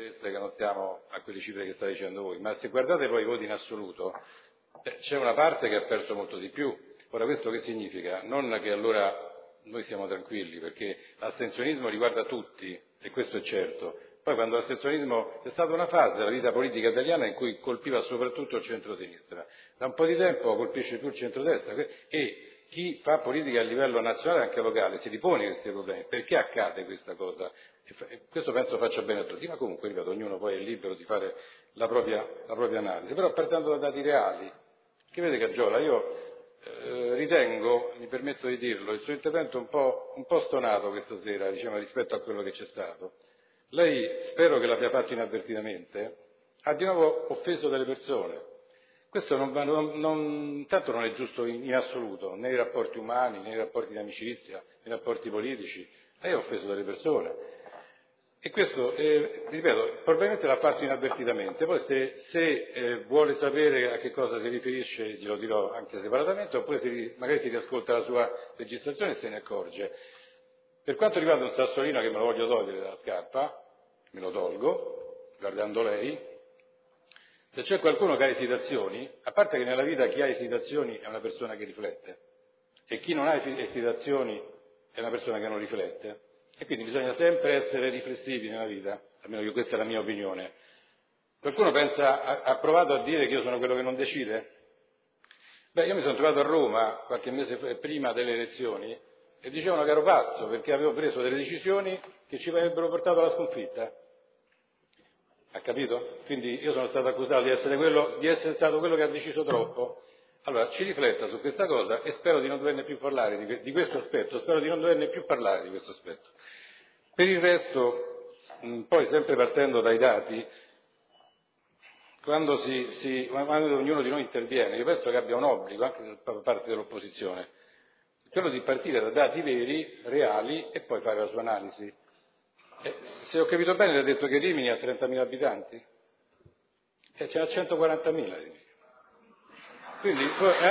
che non stiamo a quelle cifre che state dicendo voi, ma se guardate poi i voti in assoluto, c'è una parte che ha perso molto di più. Ora questo che significa? Non che allora noi siamo tranquilli, perché l'astensionismo riguarda tutti, e questo è certo. Poi quando l'astensionismo c'è stata una fase della vita politica italiana in cui colpiva soprattutto il centro-sinistra, da un po' di tempo colpisce più il centro-destra e chi fa politica a livello nazionale e anche locale si ripone questi problemi. Perché accade questa cosa? E questo penso faccia bene a tutti, ma comunque, ripeto, ognuno poi è libero di fare la propria analisi. Però partendo da dati reali, che vede Cagiola, io ritengo, mi permetto di dirlo, il suo intervento un po' stonato questa sera, diciamo, rispetto a quello che c'è stato. Lei, spero che l'abbia fatto inavvertitamente, ha di nuovo offeso delle persone. Questo tanto non è giusto in assoluto, nei rapporti umani, nei rapporti di amicizia, nei rapporti politici. Lei ha offeso delle persone. E questo, ripeto, probabilmente l'ha fatto inavvertitamente. Poi se vuole sapere a che cosa si riferisce, glielo dirò anche separatamente, oppure magari si riascolta la sua registrazione e se ne accorge. Per quanto riguarda un sassolino che me lo voglio togliere dalla scarpa, me lo tolgo, guardando lei. Se c'è qualcuno che ha esitazioni, a parte che nella vita chi ha esitazioni è una persona che riflette, e chi non ha esitazioni è una persona che non riflette, e quindi bisogna sempre essere riflessivi nella vita, almeno io, questa è la mia opinione. Qualcuno ha provato a dire che io sono quello che non decide? Beh, io mi sono trovato a Roma qualche mese prima delle elezioni e dicevano che ero pazzo perché avevo preso delle decisioni che ci avrebbero portato alla sconfitta. Ha capito? Quindi io sono stato accusato di essere stato quello che ha deciso troppo. Allora, ci rifletta su questa cosa e spero di non doverne più parlare di questo aspetto, spero di non doverne più parlare di questo aspetto. Per il resto, poi sempre partendo dai dati, quando ognuno di noi interviene, io penso che abbia un obbligo, anche da parte dell'opposizione, quello di partire da dati veri, reali, e poi fare la sua analisi. Se ho capito bene, le ha detto che Rimini ha 30.000 abitanti? Ce n'ha 140.000 Rimini. Quindi,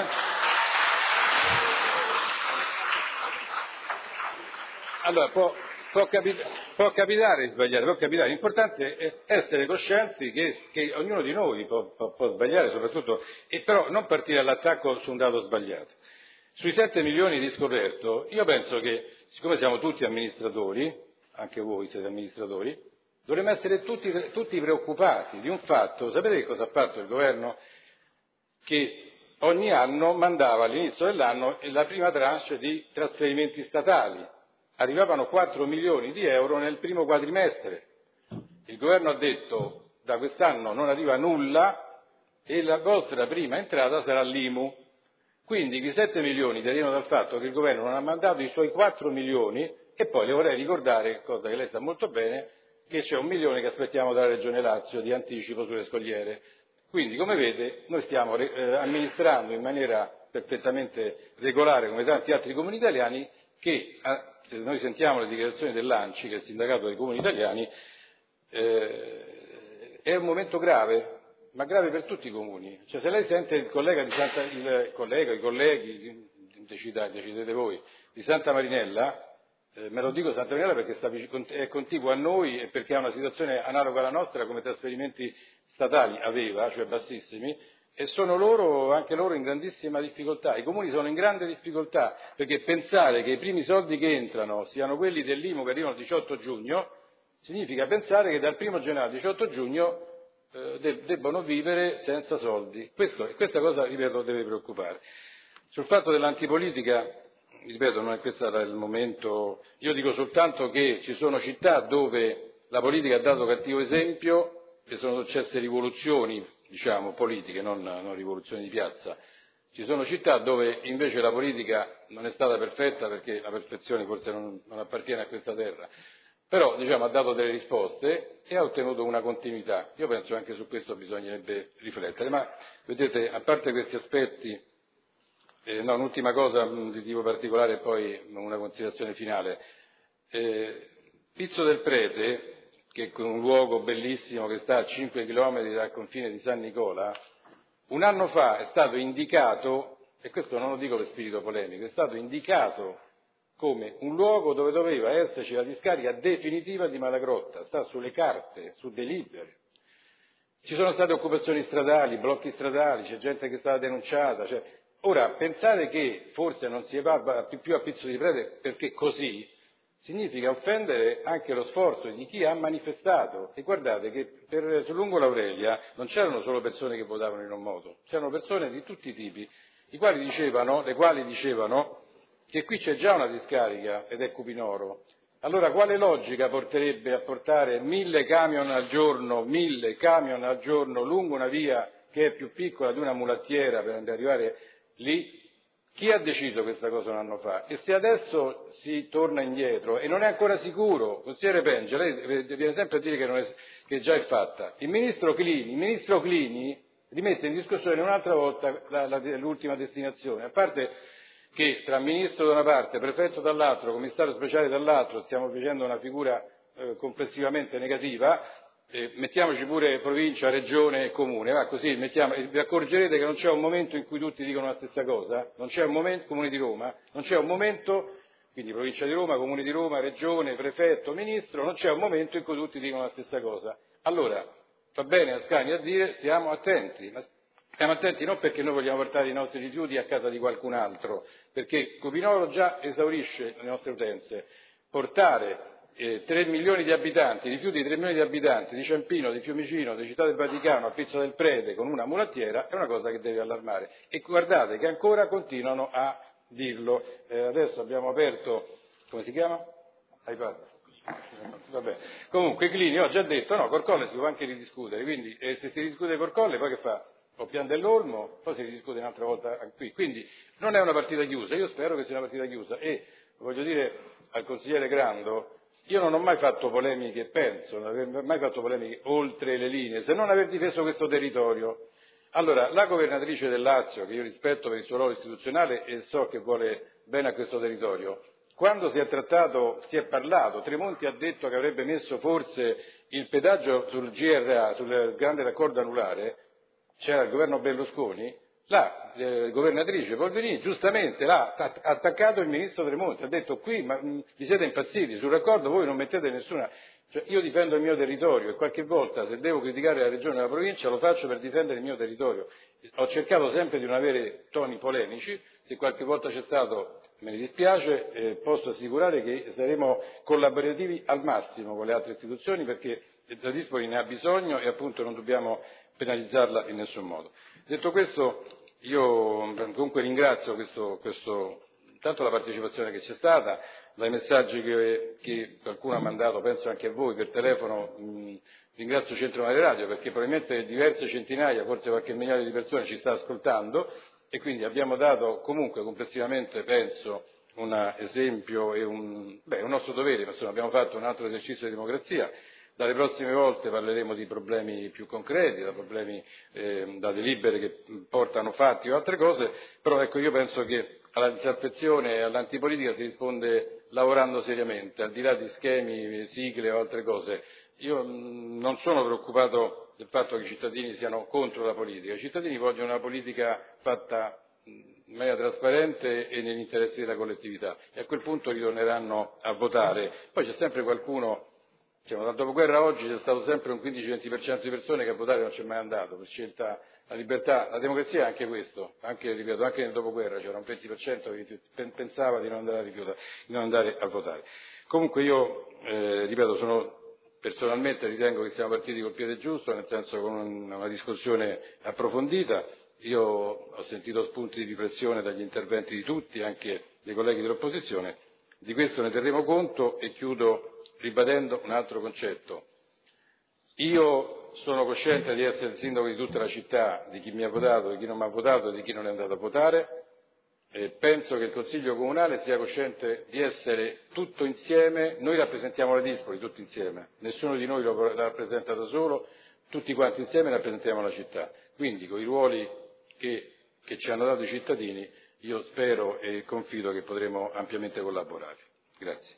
allora, può capitare di sbagliare, può capitare. L'importante è essere coscienti che ognuno di noi può sbagliare, soprattutto, e però non partire all'attacco su un dato sbagliato. Sui 7 milioni di scoperto, io penso che, siccome siamo tutti amministratori, anche voi siete amministratori, dovremmo essere tutti preoccupati di un fatto. Sapete che cosa ha fatto il governo? Che ogni anno mandava all'inizio dell'anno la prima tranche di trasferimenti statali. Arrivavano 4 milioni di euro nel primo quadrimestre. Il governo ha detto: da quest'anno non arriva nulla e la vostra prima entrata sarà l'IMU. Quindi i 7 milioni derivano dal fatto che il governo non ha mandato i suoi 4 milioni, e poi le vorrei ricordare, cosa che lei sa molto bene, che c'è 1 milione che aspettiamo dalla Regione Lazio di anticipo sulle scogliere. Quindi, come vede, noi stiamo amministrando in maniera perfettamente regolare, come tanti altri comuni italiani, che, se noi sentiamo le dichiarazioni dell'ANCI, che è il sindacato dei comuni italiani, è un momento grave, ma grave per tutti i comuni. Cioè, se lei sente i colleghi, decidete voi, di Santa Marinella, me lo dico Santa Marinella perché è contiguo a noi e perché ha una situazione analoga alla nostra come trasferimenti statali aveva, cioè bassissimi, e sono anche loro in grandissima difficoltà. I comuni sono in grande difficoltà perché pensare che i primi soldi che entrano siano quelli dell'IMU che arrivano il 18 giugno significa pensare che dal 1 gennaio al 18 giugno debbono vivere senza soldi. Questa cosa, ripeto, deve preoccupare. Sul fatto dell'antipolitica, ripeto, non è questo il momento. Io dico soltanto che ci sono città dove la politica ha dato cattivo esempio, che sono successe rivoluzioni, diciamo, politiche, non rivoluzioni di piazza. Ci sono città dove invece la politica non è stata perfetta, perché la perfezione forse non appartiene a questa terra, però, diciamo, ha dato delle risposte e ha ottenuto una continuità. Io penso che anche su questo bisognerebbe riflettere. Ma, vedete, a parte questi aspetti, un'ultima cosa di tipo particolare e poi una considerazione finale. Pizzo del Prete, che è un luogo bellissimo che sta a 5 chilometri dal confine di San Nicola, un anno fa è stato indicato, e questo non lo dico per spirito polemico, è stato indicato come un luogo dove doveva esserci la discarica definitiva di Malagrotta, sta sulle carte, su delibere. Ci sono state occupazioni stradali, blocchi stradali, c'è gente che è stata denunciata. Ora, pensare che forse non si va più a pizzo di prede perché così, significa offendere anche lo sforzo di chi ha manifestato. E guardate che su Lungo l'Aurelia non c'erano solo persone che votavano in un modo, c'erano persone di tutti i tipi, le quali dicevano che qui c'è già una discarica ed è Cupinoro. Allora quale logica porterebbe a portare 1000 camion al giorno lungo una via che è più piccola di una mulattiera per arrivare lì? Chi ha deciso questa cosa un anno fa? E se adesso si torna indietro e non è ancora sicuro, consigliere Penge, lei viene sempre a dire che già è fatta. Il ministro Clini rimette in discussione un'altra volta l'ultima destinazione, a parte che tra ministro da una parte, prefetto dall'altro, commissario speciale dall'altro, stiamo facendo una figura complessivamente negativa, mettiamoci pure provincia, regione e comune, così vi accorgerete che non c'è un momento in cui tutti dicono la stessa cosa, non c'è un momento, Comune di Roma, non c'è un momento, quindi provincia di Roma, Comune di Roma, regione, prefetto, ministro, non c'è un momento in cui tutti dicono la stessa cosa. Allora, va bene Ascani a dire stiamo attenti, ma stiamo attenti non perché noi vogliamo portare i nostri rifiuti a casa di qualcun altro, perché Cupinoro già esaurisce le nostre utenze. Portare 3 milioni di abitanti, rifiuti di 3 milioni di abitanti, di Ciampino, di Fiumicino, di Città del Vaticano, a Pizzo del Prede con una mulattiera è una cosa che deve allarmare. E guardate che ancora continuano a dirlo. Adesso abbiamo aperto, come si chiama? iPad. Vabbè. Comunque Clini oggi ha detto no, col Colle si può anche ridiscutere, quindi se si ridiscute col Colle poi che fa? O Pian dell'Olmo, poi si ridiscute un'altra volta qui. Quindi non è una partita chiusa, io spero che sia una partita chiusa e voglio dire al consigliere Grando, io non ho mai fatto polemiche, non aver mai fatto polemiche oltre le linee, se non aver difeso questo territorio. Allora, la governatrice del Lazio, che io rispetto per il suo ruolo istituzionale e so che vuole bene a questo territorio, quando si è parlato, Tremonti ha detto che avrebbe messo forse il pedaggio sul GRA, sul grande raccordo anulare, c'era il governo Berlusconi, la governatrice Polverini giustamente l'ha attaccato il ministro Tremonti, ha detto qui ma vi siete impazziti, sul raccordo voi non mettete nessuna... Cioè, io difendo il mio territorio e qualche volta se devo criticare la regione o la provincia lo faccio per difendere il mio territorio. Ho cercato sempre di non avere toni polemici, se qualche volta c'è stato me ne dispiace, posso assicurare che saremo collaborativi al massimo con le altre istituzioni perché la Dispoli ne ha bisogno e appunto non dobbiamo penalizzarla in nessun modo. Detto questo, io comunque ringrazio tanto la partecipazione che c'è stata, dai messaggi che qualcuno ha mandato, penso anche a voi per telefono, ringrazio Centro Mare Radio perché probabilmente diverse centinaia, forse qualche migliaio di persone ci sta ascoltando e quindi abbiamo dato comunque complessivamente, penso, un esempio e un nostro dovere, ma insomma abbiamo fatto un altro esercizio di democrazia. Dalle prossime volte parleremo di problemi più concreti, da delibere che portano fatti o altre cose, però ecco io penso che alla disaffezione e all'antipolitica si risponde lavorando seriamente, al di là di schemi, sigle o altre cose. Io non sono preoccupato del fatto che i cittadini siano contro la politica, i cittadini vogliono una politica fatta in maniera trasparente e negli interessi della collettività e a quel punto ritorneranno a votare. Poi c'è sempre qualcuno, dal dopoguerra oggi c'è stato sempre un 15-20% di persone che a votare non c'è mai andato, per scelta la libertà, la democrazia è anche questo, anche nel dopoguerra c'era un 20% che pensava di non andare a votare. Comunque io, personalmente ritengo che siamo partiti col piede giusto, nel senso con una discussione approfondita. Io ho sentito spunti di riflessione dagli interventi di tutti, anche dei colleghi dell'opposizione, di questo ne terremo conto e chiudo ribadendo un altro concetto. Io sono cosciente di essere il sindaco di tutta la città, di chi mi ha votato, di chi non mi ha votato e di chi non è andato a votare. Penso che il Consiglio Comunale sia cosciente di essere tutto insieme, noi rappresentiamo la Dispoli tutti insieme, nessuno di noi lo rappresenta da solo, tutti quanti insieme rappresentiamo la città. Quindi con i ruoli che ci hanno dato i cittadini io spero e confido che potremo ampiamente collaborare. Grazie.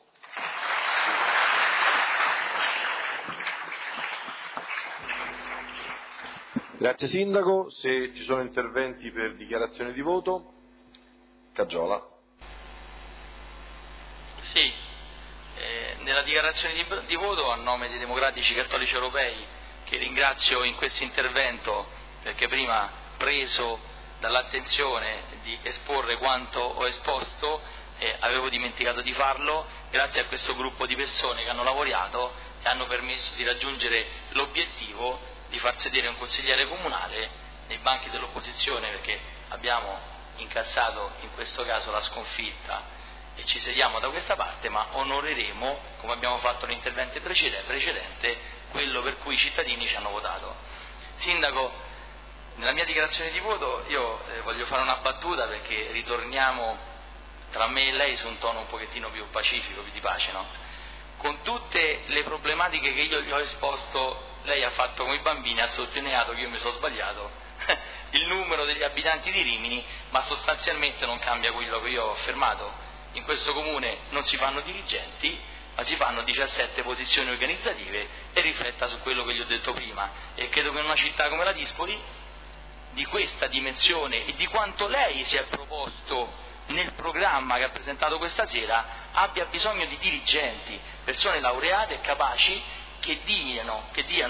Grazie Sindaco, se ci sono interventi per dichiarazione di voto, Caggiola. dichiarazione di voto a nome dei Democratici Cattolici Europei, che ringrazio in questo intervento perché prima, preso dall'attenzione di esporre quanto ho esposto, avevo dimenticato di farlo. Grazie a questo gruppo di persone che hanno lavorato e hanno permesso di raggiungere l'obiettivo di far sedere un consigliere comunale nei banchi dell'opposizione, perché abbiamo incassato in questo caso la sconfitta e ci sediamo da questa parte, ma onoreremo, come abbiamo fatto nell'intervento precedente, quello per cui i cittadini ci hanno votato. Sindaco, nella mia dichiarazione di voto io voglio fare una battuta, perché ritorniamo tra me e lei su un tono un pochettino più pacifico, più di pace, no? Con tutte le problematiche che io gli ho esposto, lei ha fatto come i bambini, ha sottolineato che io mi sono sbagliato il numero degli abitanti di Rimini, ma sostanzialmente non cambia quello che io ho affermato. In questo comune non si fanno dirigenti, ma si fanno 17 posizioni organizzative, e rifletta su quello che gli ho detto prima. E credo che in una città come la Dispoli, di questa dimensione e di quanto lei si è proposto nel programma che ha presentato questa sera, abbia bisogno di dirigenti, persone laureate e capaci che diano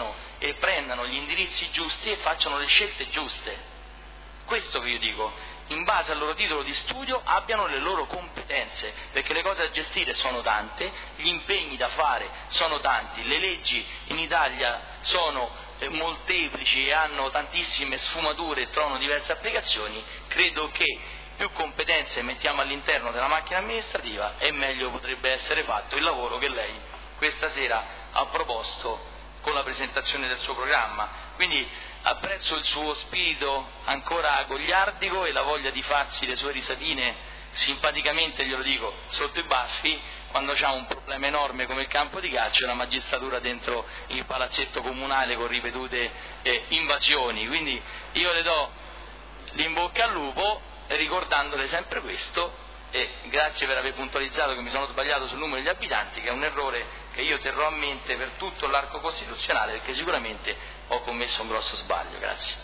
e prendano gli indirizzi giusti e facciano le scelte giuste. Questo che io dico, in base al loro titolo di studio abbiano le loro competenze, perché le cose da gestire sono tante, gli impegni da fare sono tanti, le leggi in Italia sono molteplici e hanno tantissime sfumature e trovano diverse applicazioni. Credo che più competenze mettiamo all'interno della macchina amministrativa e meglio potrebbe essere fatto il lavoro che lei questa sera ha proposto con la presentazione del suo programma. Quindi apprezzo il suo spirito ancora goliardico e la voglia di farsi le sue risatine simpaticamente, glielo dico, sotto i baffi, quando c'ha un problema enorme come il campo di calcio e la magistratura dentro il palazzetto comunale con ripetute invasioni. Quindi io le do l'in bocca al lupo, ricordandole sempre questo, e grazie per aver puntualizzato che mi sono sbagliato sul numero degli abitanti, che è un errore che io terrò a mente per tutto l'arco costituzionale, perché sicuramente ho commesso un grosso sbaglio. Grazie.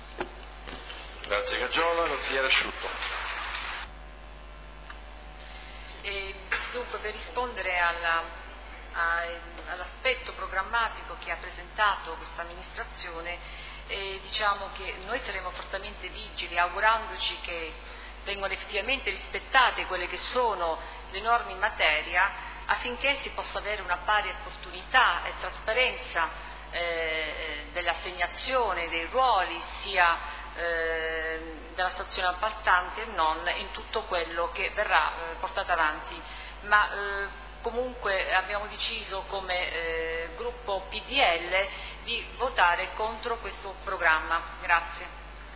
Grazie Caggiola. Consigliere Asciutto. Dunque, per rispondere all'aspetto programmatico che ha presentato questa amministrazione, diciamo che noi saremo fortemente vigili, augurandoci che vengano effettivamente rispettate quelle che sono le norme in materia, affinché si possa avere una pari opportunità e trasparenza dell'assegnazione dei ruoli, sia della stazione appaltante e non, in tutto quello che verrà portato avanti. Ma comunque abbiamo deciso come gruppo PDL di votare contro questo programma. Grazie.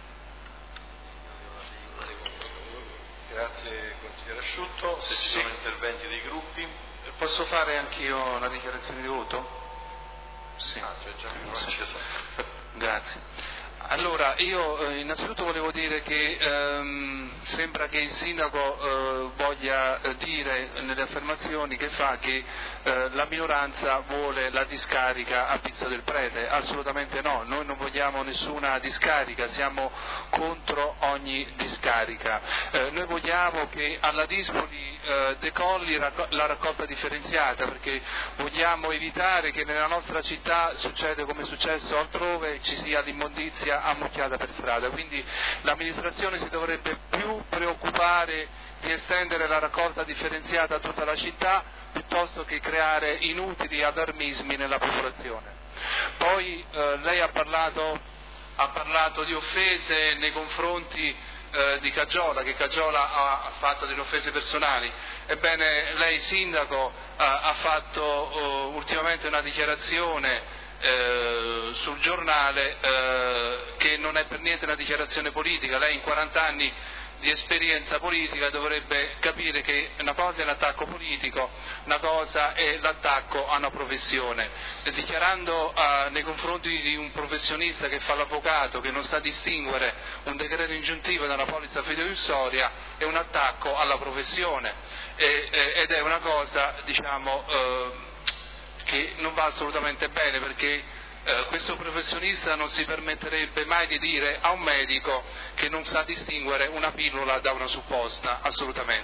Grazie consigliere Asciutto. Se ci sono interventi dei gruppi. Posso fare anch'io una dichiarazione di voto? Sì. C'è già un acceso. Grazie. Allora, io innanzitutto volevo dire che sembra che il sindaco voglia dire nelle affermazioni che fa che la minoranza vuole la discarica a Pizzo del Prete. Assolutamente no, noi non vogliamo nessuna discarica, siamo contro ogni discarica. Noi vogliamo che alla Dispoli decolli la raccolta differenziata, perché vogliamo evitare che nella nostra città succede come è successo altrove, ci sia l'immondizia ammucchiata per strada. Quindi l'amministrazione si dovrebbe più preoccupare di estendere la raccolta differenziata a tutta la città piuttosto che creare inutili allarmismi nella popolazione. Poi lei ha parlato di offese nei confronti di Caggiola, che Caggiola ha fatto delle offese personali. Ebbene, lei sindaco ha fatto ultimamente una dichiarazione sul giornale che non è per niente una dichiarazione politica. Lei in 40 anni di esperienza politica dovrebbe capire che una cosa è l'attacco politico, una cosa è l'attacco a una professione. Dichiarando nei confronti di un professionista che fa l'avvocato, che non sa distinguere un decreto ingiuntivo da una polizza fideiussoria, è un attacco alla professione ed è una cosa, diciamo, che non va assolutamente bene, perché questo professionista non si permetterebbe mai di dire a un medico che non sa distinguere una pillola da una supposta, assolutamente.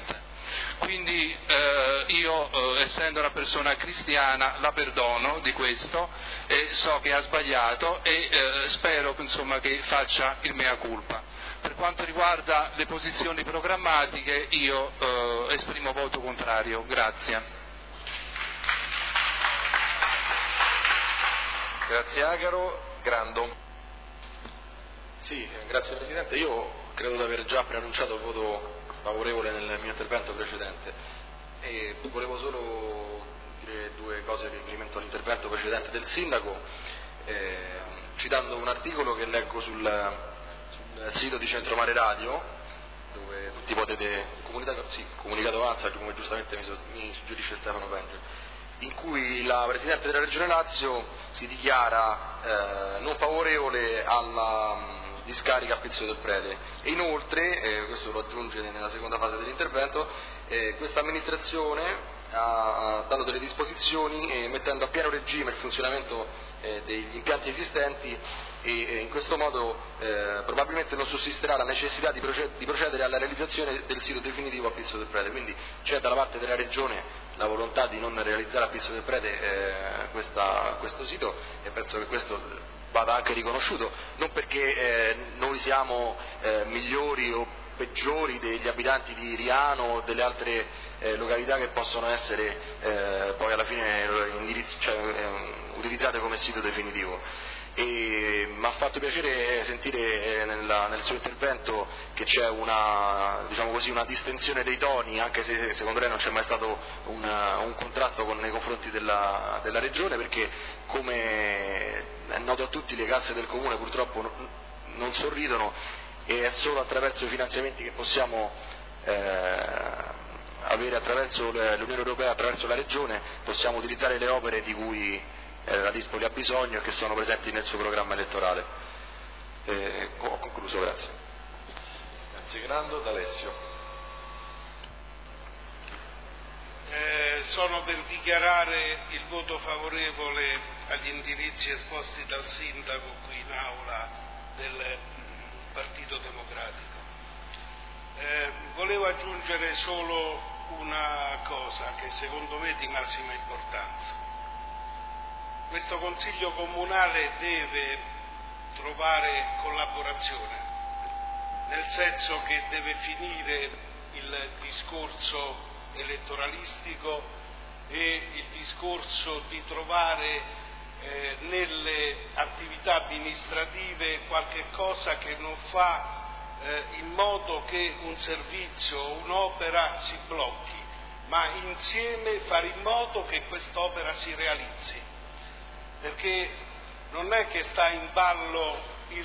Quindi io, essendo una persona cristiana, la perdono di questo e so che ha sbagliato e spero insomma, che faccia il mea culpa. Per quanto riguarda le posizioni programmatiche io esprimo voto contrario. Grazie. Grazie Agaro. Grando. Sì, grazie Presidente. Io credo di aver già preannunciato il voto favorevole nel mio intervento precedente e volevo solo dire due cose in riferimento all'intervento precedente del Sindaco, citando un articolo che leggo sul sito di Centro Mare Radio, dove tutti potete, comunicato ANSA, come giustamente mi suggerisce Stefano Penge, in cui la Presidente della Regione Lazio si dichiara non favorevole alla discarica a Pizzo del Prete e inoltre, questo lo aggiunge nella seconda fase dell'intervento, questa amministrazione ha dato delle disposizioni mettendo a pieno regime il funzionamento degli impianti esistenti e in questo modo probabilmente non sussisterà la necessità di procedere alla realizzazione del sito definitivo a Pizzo del Prete, quindi c'è dalla parte della Regione la volontà di non realizzare a Pizzo del Prete questo sito e penso che questo vada anche riconosciuto, non perché noi siamo migliori o peggiori degli abitanti di Riano o delle altre località che possono essere poi alla fine utilizzate come sito definitivo. E mi ha fatto piacere sentire nel suo intervento che c'è una distensione dei toni, anche se secondo lei non c'è mai stato un contrasto nei confronti della Regione, perché come è noto a tutti le casse del Comune purtroppo non sorridono e è solo attraverso i finanziamenti che possiamo avere attraverso l'Unione Europea, attraverso la Regione, possiamo utilizzare le opere di cui la Dispoli ha bisogno e che sono presenti nel suo programma elettorale. Ho concluso, grazie. Grazie Grando. D'Alessio. Sono per dichiarare il voto favorevole agli indirizzi esposti dal Sindaco qui in aula del Partito Democratico. Volevo aggiungere solo una cosa che secondo me è di massima importanza. Questo Consiglio Comunale deve trovare collaborazione, nel senso che deve finire il discorso elettoralistico e il discorso di trovare nelle attività amministrative qualche cosa che non fa in modo che un servizio o un'opera si blocchi, ma insieme fare in modo che quest'opera si realizzi. Perché non è che sta in ballo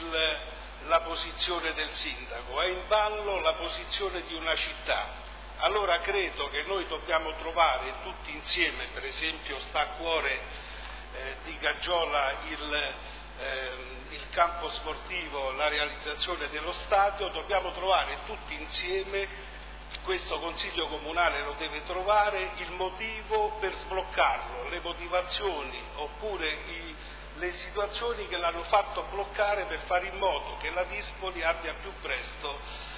la posizione del sindaco, è in ballo la posizione di una città. Allora credo che noi dobbiamo trovare tutti insieme, per esempio sta a cuore di Gaggiola il campo sportivo, la realizzazione dello stadio, dobbiamo trovare tutti insieme, questo Consiglio Comunale lo deve trovare, il motivo per sbloccarlo, le motivazioni oppure le situazioni che l'hanno fatto bloccare per fare in modo che la Dispoli abbia più presto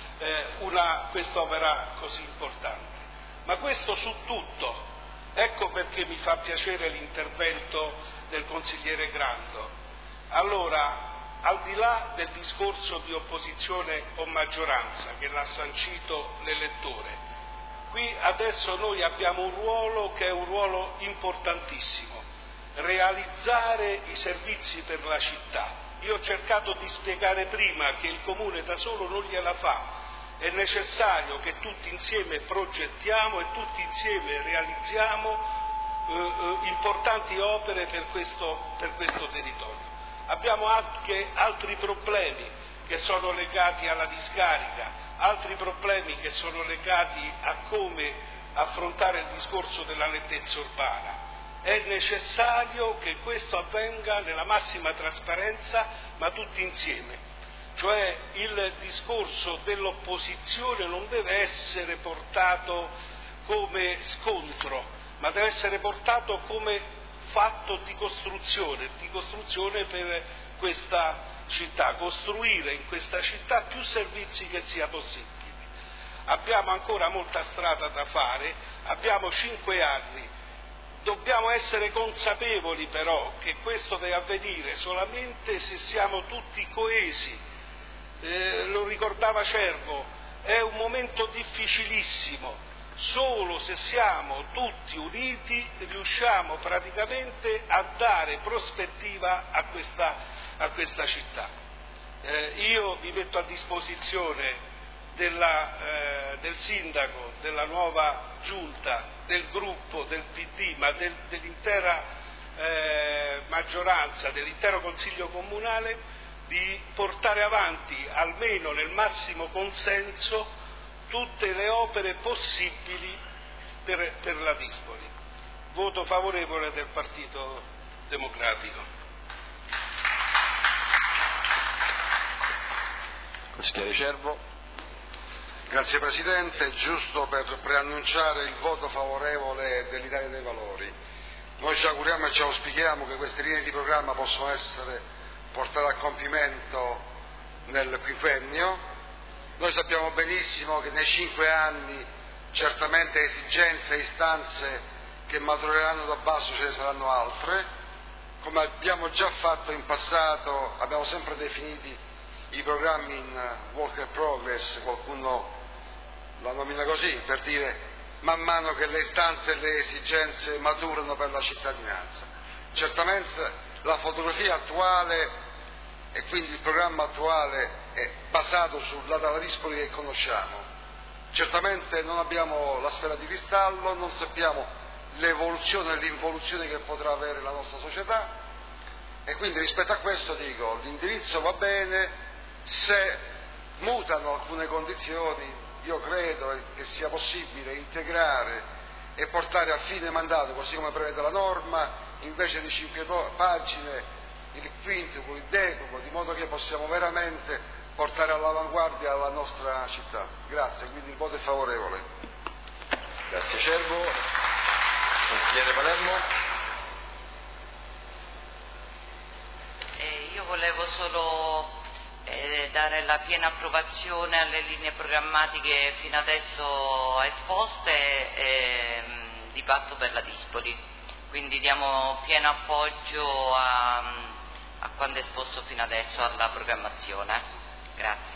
quest'opera così importante. Ma questo su tutto. Ecco perché mi fa piacere l'intervento del consigliere Grando. Allora, al di là del discorso di opposizione o maggioranza che l'ha sancito l'elettore, qui adesso noi abbiamo un ruolo che è un ruolo importantissimo, realizzare i servizi per la città. Io ho cercato di spiegare prima che il Comune da solo non gliela fa, è necessario che tutti insieme progettiamo e tutti insieme realizziamo importanti opere per questo territorio. Abbiamo anche altri problemi che sono legati alla discarica, altri problemi che sono legati a come affrontare il discorso della nettezza urbana. È necessario che questo avvenga nella massima trasparenza, ma tutti insieme. Cioè il discorso dell'opposizione non deve essere portato come scontro, ma deve essere portato come fatto di costruzione per questa città, costruire in questa città più servizi che sia possibile. abbiamo ancora molta strada da fare, abbiamo 5 anni, dobbiamo essere consapevoli però che questo deve avvenire solamente se siamo tutti coesi, lo ricordava Cervo, è un momento difficilissimo. Solo se siamo tutti uniti riusciamo praticamente a dare prospettiva a questa città. Io mi metto a disposizione del sindaco, della nuova giunta, del gruppo, del PD, ma dell'intera maggioranza, dell'intero Consiglio Comunale, di portare avanti, almeno nel massimo consenso, tutte le opere possibili per la Dispoli. Voto favorevole del Partito Democratico. Consigliere Cervo. Grazie Presidente, giusto per preannunciare il voto favorevole dell'Italia dei Valori. Noi ci auguriamo e ci auspichiamo che queste linee di programma possano essere portate a compimento nel quinquennio. Noi sappiamo benissimo che nei 5 anni certamente esigenze e istanze che matureranno da basso ce ne saranno altre. Come abbiamo già fatto in passato, abbiamo sempre definiti i programmi in work in progress, qualcuno la nomina così, per dire man mano che le istanze e le esigenze maturano per la cittadinanza. Certamente la fotografia attuale e quindi il programma attuale è basato sulla Dalla Dispoli che conosciamo. Certamente non abbiamo la sfera di cristallo, non sappiamo l'evoluzione e l'involuzione che potrà avere la nostra società e quindi rispetto a questo dico l'indirizzo va bene, se mutano alcune condizioni io credo che sia possibile integrare e portare a fine mandato, così come prevede la norma, invece di 5 pagine il quintuple, il decuplo, di modo che possiamo veramente portare all'avanguardia la nostra città. Grazie, quindi il voto è favorevole. Grazie Cervo. Consigliere Palermo. Io volevo solo dare la piena approvazione alle linee programmatiche fino adesso esposte di Patto per la Dispoli, quindi diamo pieno appoggio a quanto esposto fino adesso alla programmazione. Grazie.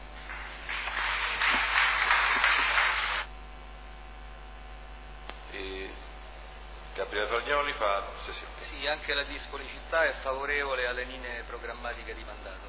Gabriele Toglioli fa sessione. Sì, anche la Dispoli città è favorevole alle linee programmatiche di mandato.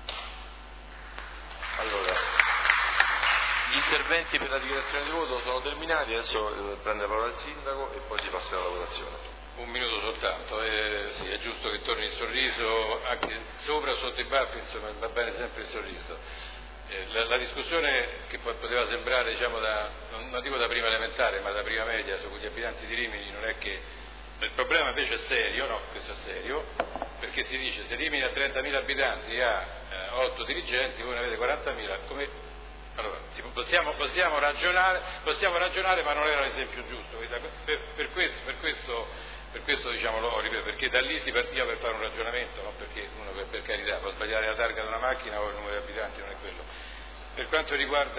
Allora, gli interventi per la dichiarazione di voto sono terminati, adesso prende la parola il sindaco e poi si passerà alla votazione. Un minuto soltanto, sì, è giusto che torni il sorriso, anche sopra o sotto i baffi, insomma va bene sempre il sorriso. La discussione che poteva sembrare, diciamo, non dico da prima elementare, ma da prima media sugli abitanti di Rimini, non è che il problema invece è serio, no, questo è serio, perché si dice se Rimini ha 30.000 abitanti e ha 8 dirigenti, voi ne avete 40.000, come... Allora, possiamo ragionare, ma non era l'esempio giusto. Per questo diciamo lo ripeto, perché da lì si partiva per fare un ragionamento, non perché uno per carità può sbagliare la targa di una macchina o il numero di abitanti, non è quello. Per quanto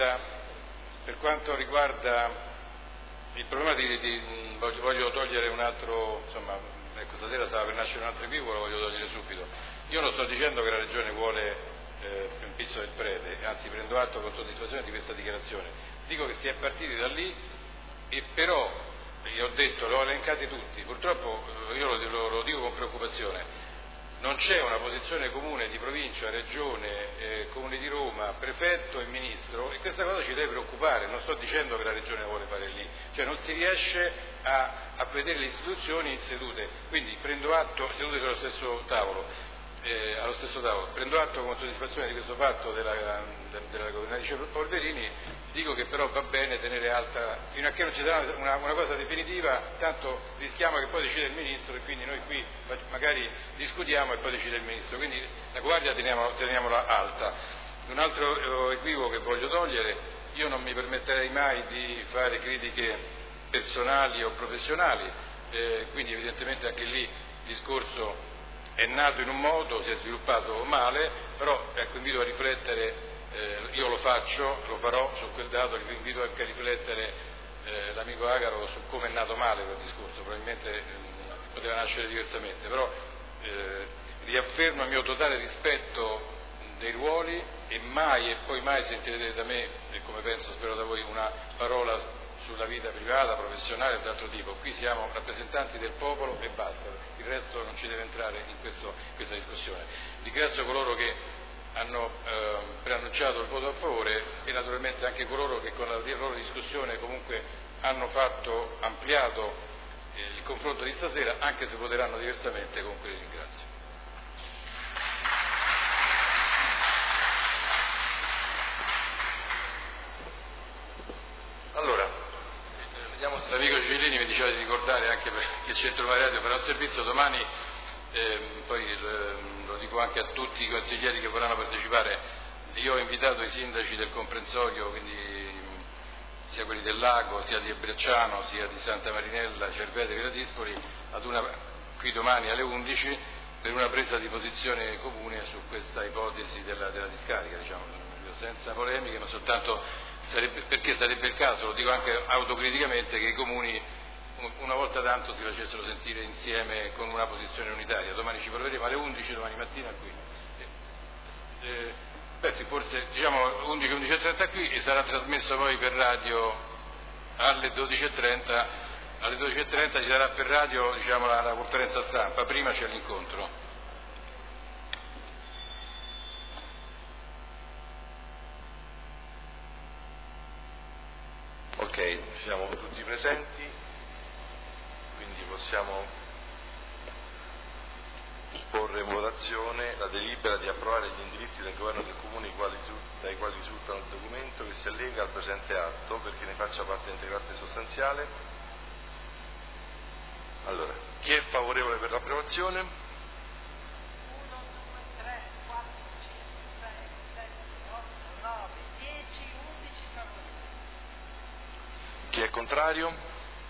riguarda il problema voglio togliere un altro, insomma, questa sera stava per nascere un altro equivoco, lo voglio togliere subito. Io non sto dicendo che la Regione vuole un pizzo del prete, anzi prendo atto con soddisfazione di questa dichiarazione. Dico che si è partiti da lì e però, io ho detto, l'ho elencati tutti, purtroppo io lo dico con preoccupazione, non c'è una posizione comune di provincia, regione, Comune di Roma, prefetto e ministro e questa cosa ci deve preoccupare, non sto dicendo che la regione vuole fare lì, cioè non si riesce a vedere le istituzioni sedute, quindi prendo atto, sedute allo stesso tavolo, prendo atto con soddisfazione di questo fatto della governatrice Polverini, dico che però va bene tenere alta, fino a che non ci sarà una cosa definitiva, tanto rischiamo che poi decida il Ministro e quindi noi qui magari discutiamo e poi decide il Ministro, quindi la guardia teniamola alta. Un altro equivoco che voglio togliere, io non mi permetterei mai di fare critiche personali o professionali, quindi evidentemente anche lì il discorso è nato in un modo, si è sviluppato male, però ecco, invito a riflettere io lo faccio, lo farò su quel dato, vi invito anche a riflettere l'amico Agaro su come è nato male quel discorso, probabilmente poteva nascere diversamente, però riaffermo il mio totale rispetto dei ruoli e mai e poi mai sentirete da me, e come penso spero da voi, una parola sulla vita privata, professionale o di altro tipo. Qui siamo rappresentanti del popolo e basta, il resto non ci deve entrare in questa discussione. Ringrazio coloro che hanno preannunciato il voto a favore e naturalmente anche coloro che con la loro discussione comunque hanno ampliato il confronto di stasera, anche se voteranno diversamente, comunque li ringrazio. Allora, vediamo se l'amico Cellini mi diceva di ricordare anche che il Centro Radio farà un servizio domani, poi lo dico anche a tutti i consiglieri che vorranno partecipare. Io ho invitato i sindaci del comprensorio, quindi sia quelli del Lago, sia di Brecciano, sia di Santa Marinella, Cerveteri e La Dispoli, qui domani alle 11 per una presa di posizione comune su questa ipotesi della discarica, diciamo, senza polemiche, ma soltanto perché sarebbe il caso, lo dico anche autocriticamente, che i comuni una volta tanto si facessero sentire insieme con una posizione unitaria. Domani ci proveremo alle 11, domani mattina qui. Forse diciamo 11-11:30 qui, e sarà trasmesso poi per radio alle 12:30. Alle 12:30 ci sarà per radio, diciamo, la conferenza stampa, prima c'è l'incontro. Ok, siamo tutti presenti, quindi possiamo porre in votazione la delibera di approvare gli indirizzi del governo del comune dai quali risultano il documento che si allega al presente atto perché ne faccia parte integrante e sostanziale. Allora, chi è favorevole per l'approvazione? 1, 2, 3, 4, 5, 6, 7, 8, 9, 10, 11 favorevoli. Chi è contrario? 1,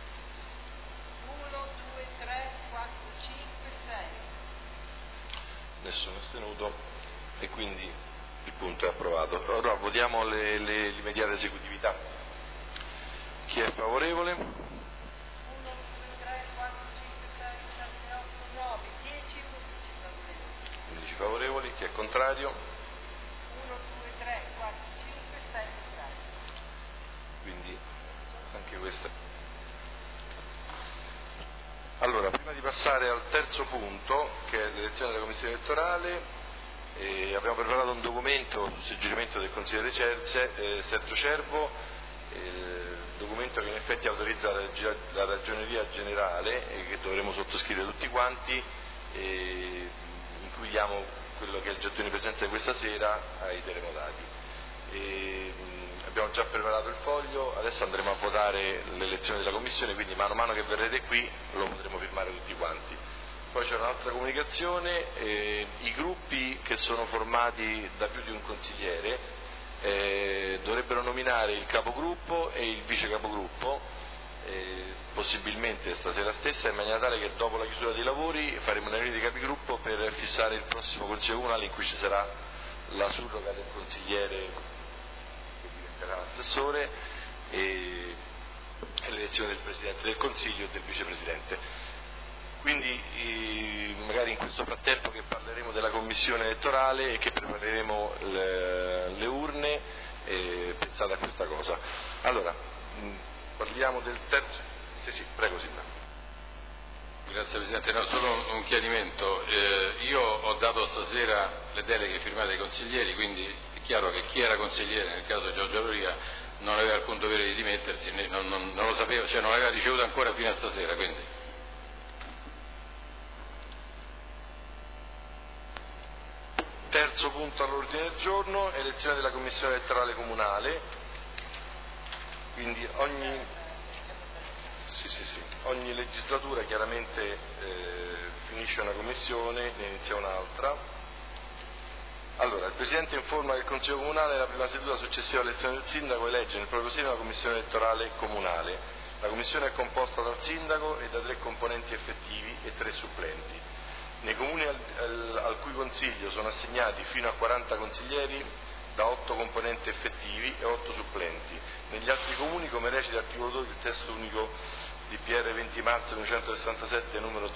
2, 3, 4, 5, 6. Nessuno astenuto e quindi il punto è approvato. Ora votiamo l'immediata esecutività. Chi è favorevole? 1, 2, 3, 4, 5, 6, 7, 8, 9, 10, 11 favorevoli. 11 favorevoli. Chi è contrario? 1, 2, 3, 4, 5, 6 contrari. Quindi anche questa. Allora, prima di passare al terzo punto, che è l'elezione della commissione elettorale, abbiamo preparato un documento sul suggerimento del consigliere Sergio Cervo, documento che in effetti autorizza la ragioneria generale e che dovremo sottoscrivere tutti quanti, in cui diamo quello che è il gettone di presenza di questa sera ai terremotati. Abbiamo già preparato il foglio, adesso andremo a votare l'elezione della commissione, quindi mano a mano che verrete qui lo potremo firmare tutti quanti. Poi c'è un'altra comunicazione, i gruppi che sono formati da più di un consigliere dovrebbero nominare il capogruppo e il vice capogruppo, possibilmente stasera stessa, in maniera tale che dopo la chiusura dei lavori faremo una riunione di capigruppo per fissare il prossimo consiglio comunale in cui ci sarà la surroga del consigliere l'assessore e l'elezione del Presidente del Consiglio e del Vicepresidente. Quindi magari in questo frattempo che parleremo della commissione elettorale e che prepareremo le urne, pensate a questa cosa. Allora, parliamo del terzo. Sì, prego Sindaco. Grazie Presidente, no, solo un chiarimento. Io ho dato stasera le deleghe firmate dai consiglieri, quindi è chiaro che chi era consigliere, nel caso Giorgio Loria, non aveva alcun dovere di dimettersi, non lo sapeva, cioè non l'aveva ricevuto ancora fino a stasera. Quindi. Terzo punto all'ordine del giorno, elezione della commissione elettorale comunale. Quindi ogni legislatura chiaramente finisce una commissione, ne inizia un'altra. Allora, il Presidente informa che il Consiglio Comunale nella prima seduta successiva all'elezione del Sindaco elegge nel proprio seno la Commissione elettorale comunale. La Commissione è composta dal Sindaco e da 3 componenti effettivi e 3 supplenti. Nei comuni al cui Consiglio sono assegnati fino a 40 consiglieri, da 8 componenti effettivi e 8 supplenti. Negli altri comuni, come recita l'articolo 12 del testo unico di PR 20 marzo 1967 numero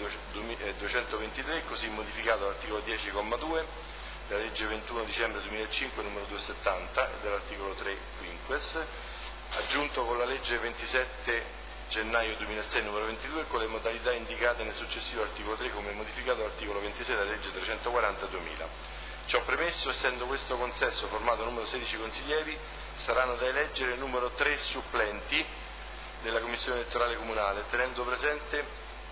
223, così modificato dall'articolo 10,2 della legge 21 dicembre 2005 numero 270 e dall'articolo 3 quinques, aggiunto con la legge 27 gennaio 2006 numero 22 con le modalità indicate nel successivo articolo 3 come modificato dall'articolo 26 della legge 340 2000. Ciò premesso, essendo questo consesso formato numero 16 consiglieri, saranno da eleggere numero 3 supplenti della Commissione elettorale comunale, tenendo presente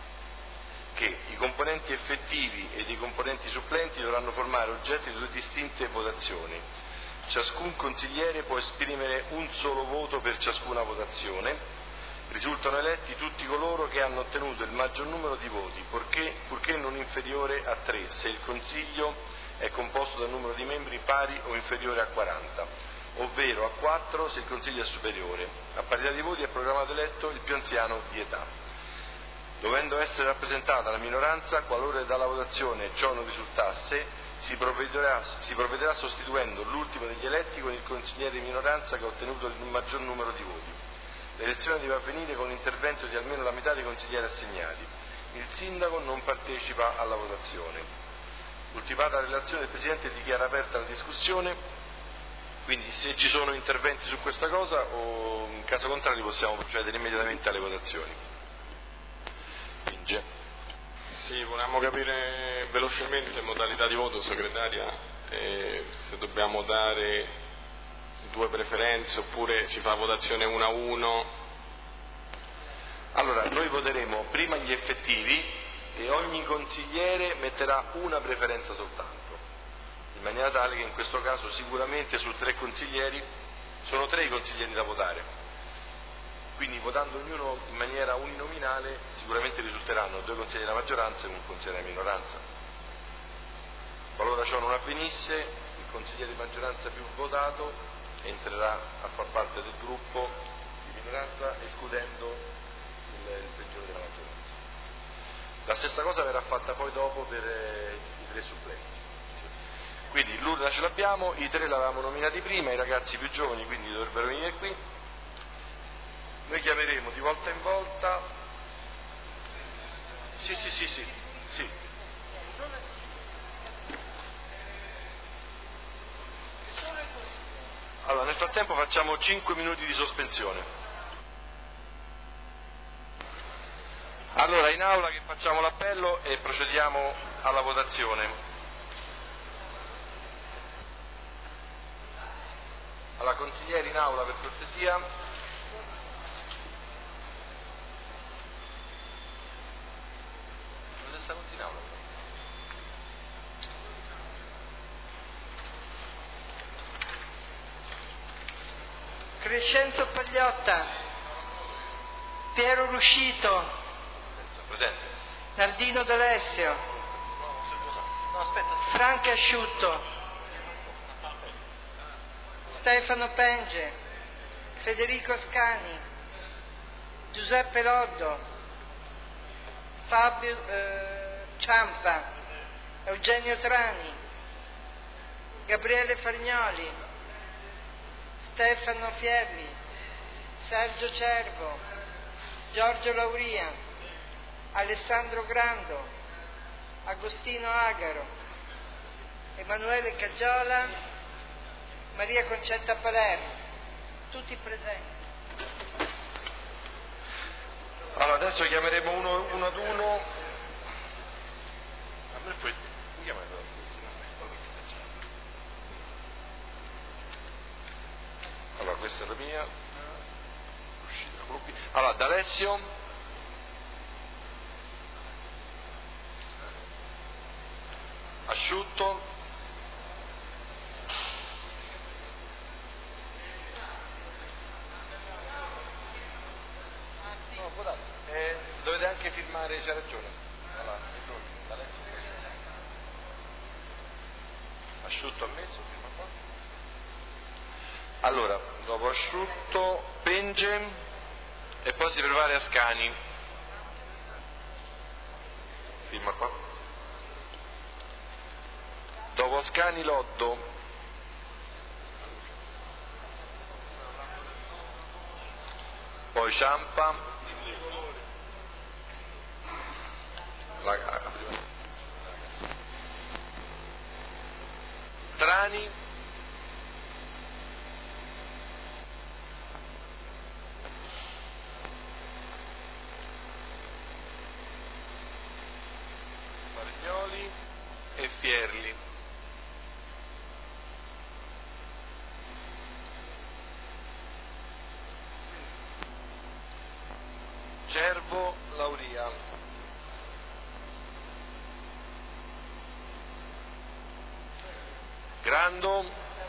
che i componenti effettivi ed i componenti supplenti dovranno formare oggetto di 2 distinte votazioni. Ciascun consigliere può esprimere un solo voto per ciascuna votazione. Risultano eletti tutti coloro che hanno ottenuto il maggior numero di voti, purché non inferiore a 3, se il Consiglio è composto da un numero di membri pari o inferiore a 40, ovvero a 4 se il Consiglio è superiore. A parità di voti è proclamato eletto il più anziano di età. Dovendo essere rappresentata la minoranza, qualora dalla votazione ciò non risultasse, si provvederà sostituendo l'ultimo degli eletti con il consigliere di minoranza che ha ottenuto il maggior numero di voti. L'elezione deve avvenire con l'intervento di almeno la metà dei consiglieri assegnati. Il sindaco non partecipa alla votazione. Ultimata la relazione del Presidente, dichiara aperta la discussione, quindi se ci sono interventi su questa cosa o in caso contrario possiamo procedere immediatamente alle votazioni. Vince. Sì, volevamo capire velocemente modalità di voto, segretaria, se dobbiamo dare 2 preferenze oppure si fa votazione 1 a 1. Allora, noi voteremo prima gli effettivi e ogni consigliere metterà una preferenza soltanto, in maniera tale che in questo caso sicuramente su 3 consiglieri sono 3 i consiglieri da votare, quindi votando ognuno in maniera uninominale sicuramente risulteranno 2 consiglieri della maggioranza e un consigliere della minoranza. Qualora ciò non avvenisse, il consigliere di maggioranza più votato entrerà a far parte del gruppo di minoranza escludendo il peggiore della maggioranza. La stessa cosa verrà fatta poi dopo per i 3 supplenti. Quindi l'urna ce l'abbiamo, i 3 l'avevamo nominati prima, i ragazzi più giovani quindi dovrebbero venire qui. Noi chiameremo di volta in volta. Sì. Allora, nel frattempo facciamo 5 minuti di sospensione. Allora, in aula che facciamo l'appello e procediamo alla votazione. Allora, consiglieri in aula per cortesia. Cosa sta in aula? Crescenzo Pagliotta, Piero Ruscito, presente. Nardino D'Alessio, Franca Asciutto, Stefano Penge, Federico Ascani, Giuseppe Loddo, Fabio Ciampa, Eugenio Trani, Gabriele Fargnoli, Stefano Fierli, Sergio Cervo, Giorgio Lauria, Alessandro Grando, Agostino Agaro, Emanuele Caggiola, Maria Concetta Palermo, tutti presenti. Allora, adesso chiameremo uno ad uno. A me poi allora, questa è la mia. Allora, D'Alessio, Asciutto, dovete anche firmare, c'è ragione. Allora, D'Alessio. Asciutto ammesso, firma qua. Allora, dopo Asciutto, Penge e poi si prepara Ascani. Firma qua. Dopo Ascani, Loddo. poi Ciampa, Trani, Fargnoli e Fierli. Cervo, Lauria. Grando,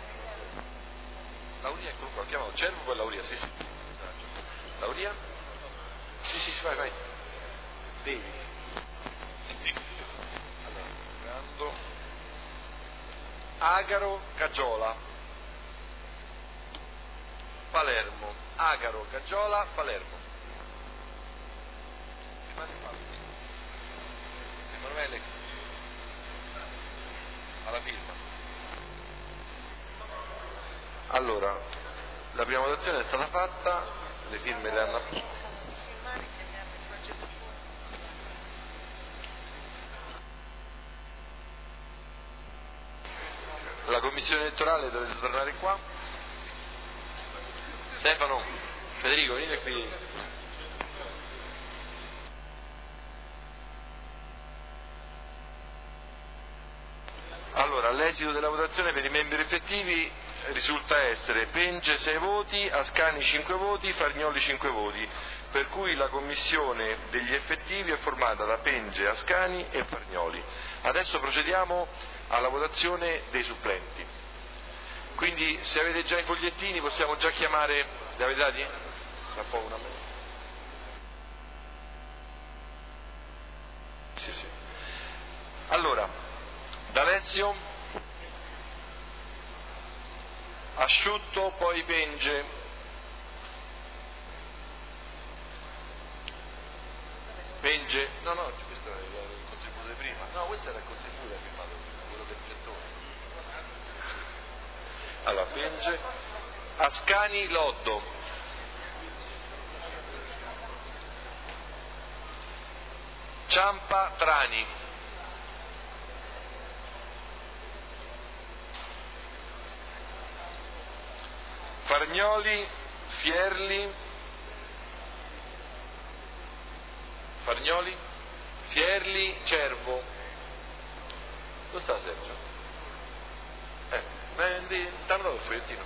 Lauria, eccolo qua, chiamalo Cervo, poi Lauria, sì. Lauria? Sì, vai. Devi. Allora, Grando, Agaro, Cagiola, Palermo, Agaro, Cagiola, Palermo. Emanuele, alla firma. Allora, la prima votazione è stata fatta, le firme le hanno. La commissione elettorale dovete tornare qua. Stefano, Federico, venite qui. Allora, l'esito della votazione per i membri effettivi risulta essere Penge 6 voti, Ascani 5 voti, Fargnoli 5 voti, per cui la commissione degli effettivi è formata da Penge, Ascani e Fargnoli. Adesso procediamo alla votazione dei supplenti. Quindi se avete già i fogliettini possiamo già chiamare. Li avete dati? Tra poco una mezza. Sì. Allora, D'Alessio, Asciutto, poi Penge, no, questo era il contributo di prima, no, questo era il contributo firmato, quello del gettone. Allora, Penge, Ascani, Loddo, Ciampa, Trani, Fargnoli, Fierli, Cervo. Dove sta Sergio? Ti hanno dato il fogliettino.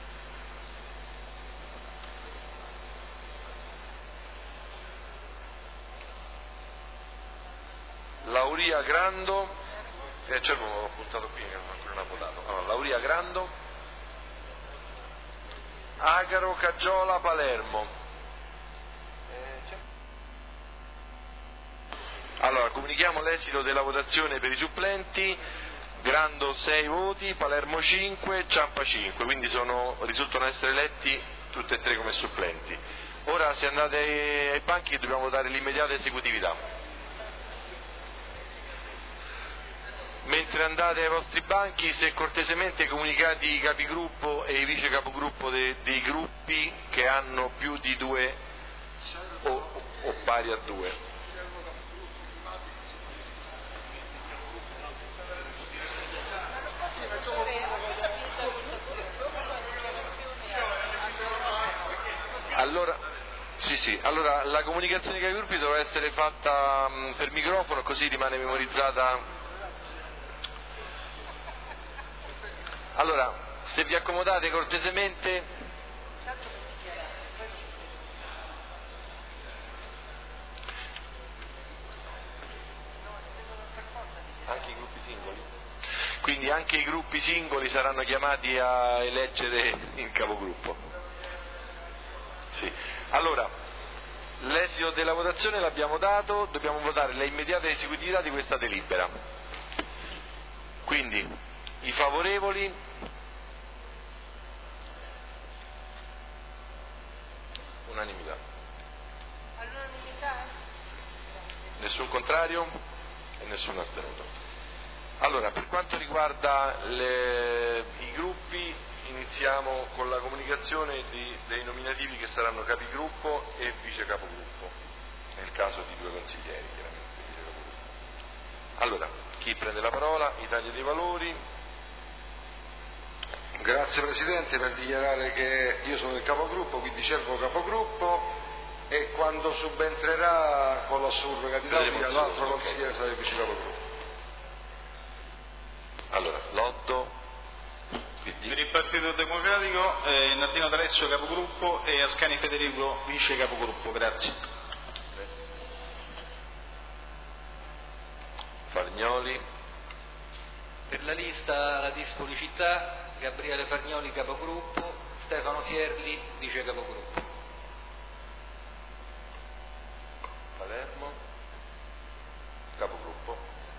Lauria, Grando, Cervo l'ho puntato qui, non ha votato. Allora, Lauria, Grando, Agaro, Cagiola, Palermo. Allora, comunichiamo l'esito della votazione per i supplenti. Grando 6 voti, Palermo 5, Ciampa 5, quindi risultano essere eletti tutti e tre come supplenti. Ora, se andate ai banchi, dobbiamo votare l'immediata esecutività. Mentre andate ai vostri banchi, se cortesemente comunicate i capigruppo e i vice capogruppo dei gruppi che hanno più di 2 o pari a 2. Allora la comunicazione dei capigruppi dovrà essere fatta per microfono, così rimane memorizzata. Allora, se vi accomodate cortesemente. Anche i gruppi singoli? Quindi anche i gruppi singoli saranno chiamati a eleggere il capogruppo. Sì. Allora, l'esito della votazione l'abbiamo dato, dobbiamo votare l'immediata esecutività di questa delibera. Quindi, i favorevoli, unanimità. All'unanimità? Nessun contrario e nessun astenuto. Allora, per quanto riguarda i gruppi, iniziamo. iniziamo con la comunicazione dei nominativi che saranno capigruppo e vice capogruppo, nel caso di 2 consiglieri, chiaramente vice capogruppo. Allora, chi prende la parola? Italia dei Valori. Grazie Presidente, per dichiarare che io sono il capogruppo, quindi cerco capogruppo, e quando subentrerà con la surrogativa l'altro consigliere sarà il vice capogruppo. Allora, Lotto, PD. Per il Partito Democratico Nardino D'Alessio capogruppo e Ascani Federico vice capogruppo. Grazie. Fargnoli. Per la lista La Dispoli Città, Gabriele Fargnoli capogruppo, Stefano Fierli vice capogruppo. Palermo, capogruppo.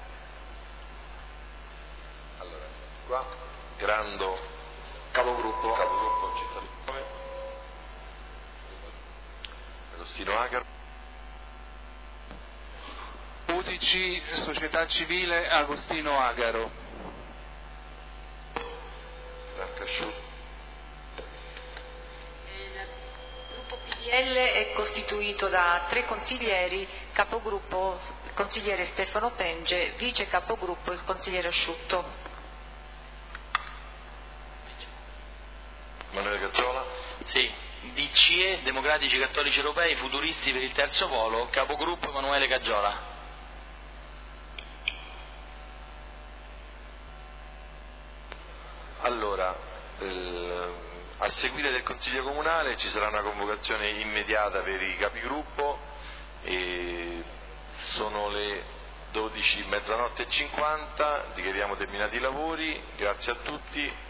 Allora, qua Grando, capogruppo Città di Nome. Agostino Agaro. UDC Società Civile Agostino Agaro. Francasciuto. Il gruppo PDL è costituito da 3 consiglieri, capogruppo il consigliere Stefano Penge, vice capogruppo il consigliere Asciutto. Emanuele Gaggiola. Sì, DCE, Democratici Cattolici Europei, Futuristi per il Terzo Polo, capogruppo Emanuele Gaggiola. Allora, a seguire del Consiglio Comunale ci sarà una convocazione immediata per i capigruppo, e sono le 12, mezzanotte e 50, dichiariamo terminati i lavori, grazie a tutti.